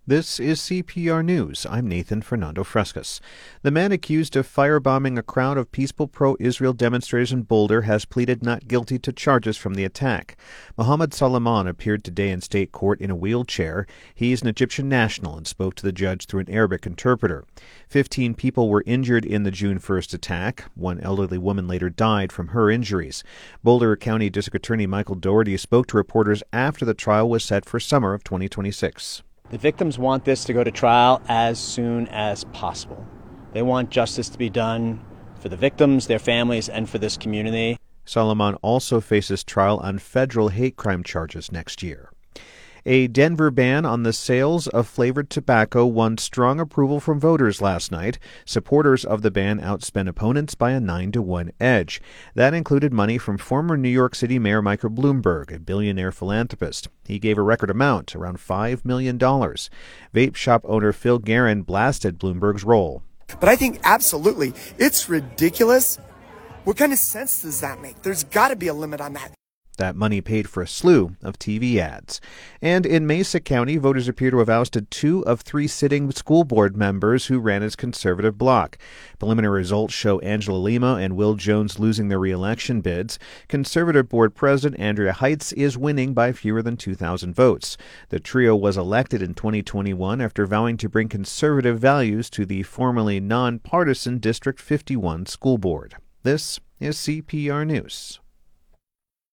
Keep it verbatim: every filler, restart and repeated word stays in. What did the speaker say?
This is C P R News. I'm Nathan Fernando Frescas. The man accused of firebombing a crowd of peaceful pro-Israel demonstrators in Boulder has pleaded not guilty to charges from the attack. Mohammed Salman appeared today in state court in a wheelchair. He's an Egyptian national and spoke to the judge through an Arabic interpreter. Fifteen people were injured in the June first attack. One elderly woman later died from her injuries. Boulder County District Attorney Michael Doherty spoke to reporters after the trial was set for summer of twenty twenty-six. The victims want this to go to trial as soon as possible. They want justice to be done for the victims, their families, and for this community. Salman also faces trial on federal hate crime charges next year. A Denver ban on the sales of flavored tobacco won strong approval from voters last night. Supporters of the ban outspent opponents by a nine to one edge. That included money from former New York City Mayor Michael Bloomberg, a billionaire philanthropist. He gave a record amount, around five million dollars. Vape shop owner Phil Guerin blasted Bloomberg's role. But I think absolutely, it's ridiculous. What kind of sense does that make? There's got to be a limit on that. That money paid for a slew of T V ads. And in Mesa County, voters appear to have ousted two of three sitting school board members who ran as conservative bloc. Preliminary results show Angela Lima and Will Jones losing their re-election bids. Conservative board president Andrea Heitz is winning by fewer than two thousand votes. The trio was elected in twenty twenty-one after vowing to bring conservative values to the formerly nonpartisan District fifty-one school board. This is C P R News.